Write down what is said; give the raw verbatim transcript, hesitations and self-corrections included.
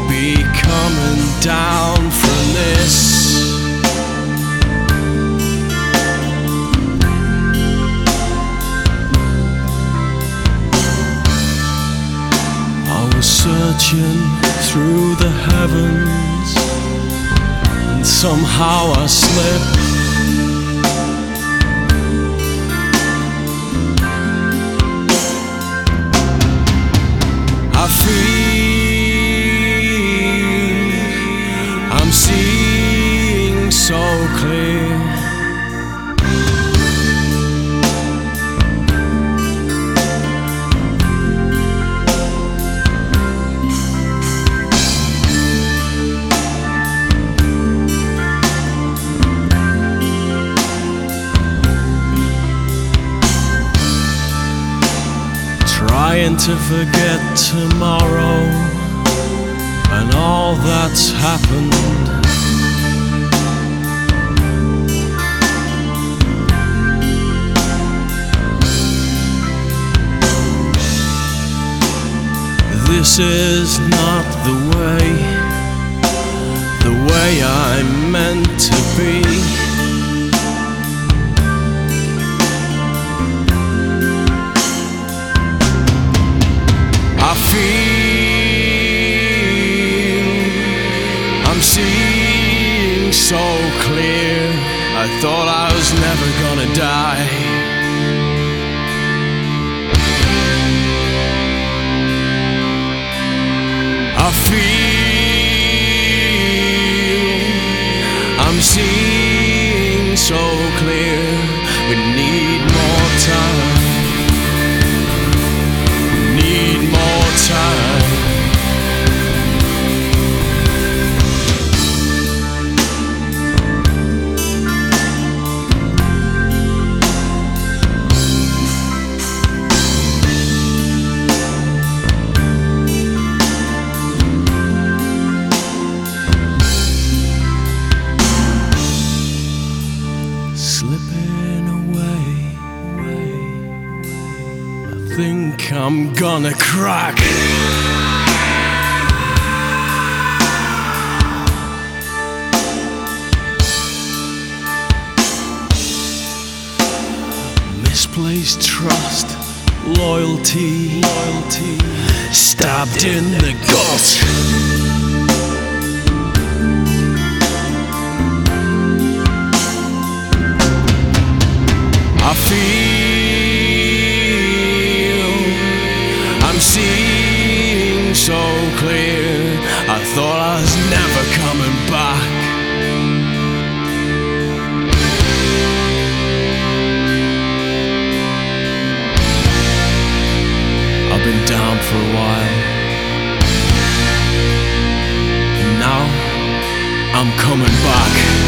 be coming down from this. I was searching through the heavens, and somehow I slipped. I feel I'm seeing so clear. Trying to forget tomorrow and all that's happened. This is not the way, the way I'm meant to be. I feel I'm seeing so clear. I thought I was never gonna die. I feel I'm seeing so clear. We need more time. Time. Slipping away, I think I'm gonna crack. Misplaced trust, loyalty, loyalty, stabbed in the gut. I feel I'm seeing so clear. I thought I was never coming back. I've been down for a while, and now I'm coming back.